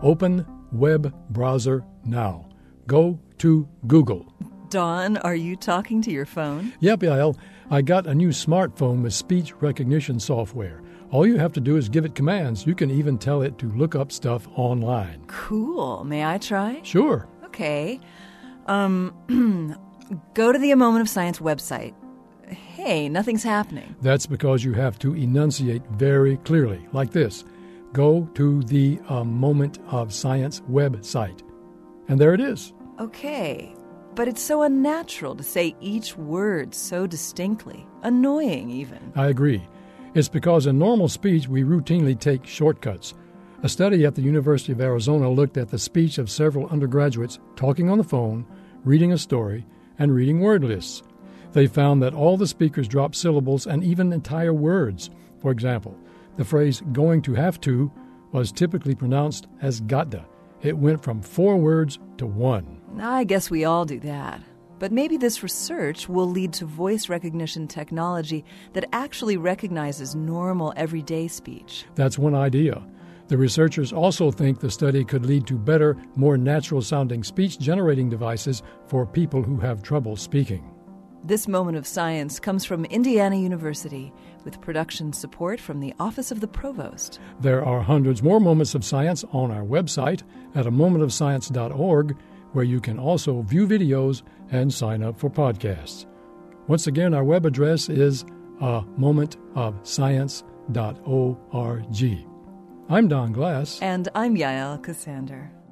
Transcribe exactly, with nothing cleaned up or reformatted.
Open web browser now. Go to Google. Don, are you talking to your phone? Yep, Yael. I got a new smartphone with speech recognition software. All you have to do is give it commands. You can even tell it to look up stuff online. Cool. May I try? Sure. Okay. Um, go to the A Moment of Science website. Hey, nothing's happening. That's because you have to enunciate very clearly, like this. Go to the A Moment of Science website. And there it is. Okay. But it's so unnatural to say each word so distinctly. Annoying, even. I agree. It's because in normal speech we routinely take shortcuts. A study at the University of Arizona looked at the speech of several undergraduates talking on the phone, reading a story, and reading word lists. They found that all the speakers dropped syllables and even entire words. For example, the phrase going to have to was typically pronounced as gotta. It went from four words to one. I guess we all do that. But maybe this research will lead to voice recognition technology that actually recognizes normal, everyday speech. That's one idea. The researchers also think the study could lead to better, more natural-sounding speech-generating devices for people who have trouble speaking. This Moment of Science comes from Indiana University, with production support from the Office of the Provost. There are hundreds more Moments of Science on our website at a moment of science dot org, where you can also view videos and sign up for podcasts. Once again, our web address is a moment of science dot org. I'm Don Glass. And I'm Yael Cassander.